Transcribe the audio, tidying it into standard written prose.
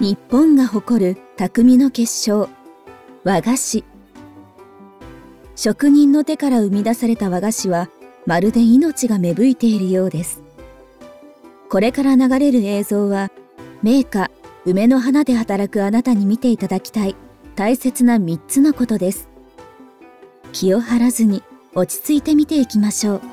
日本が誇る匠の結晶、和菓子。職人の手から生み出された和菓子は、まるで命が芽吹いているようです。これから流れる映像は、名家梅の花で働くあなたに見ていただきたい大切な3つのことです。気を張らずに落ち着いて見ていきましょう。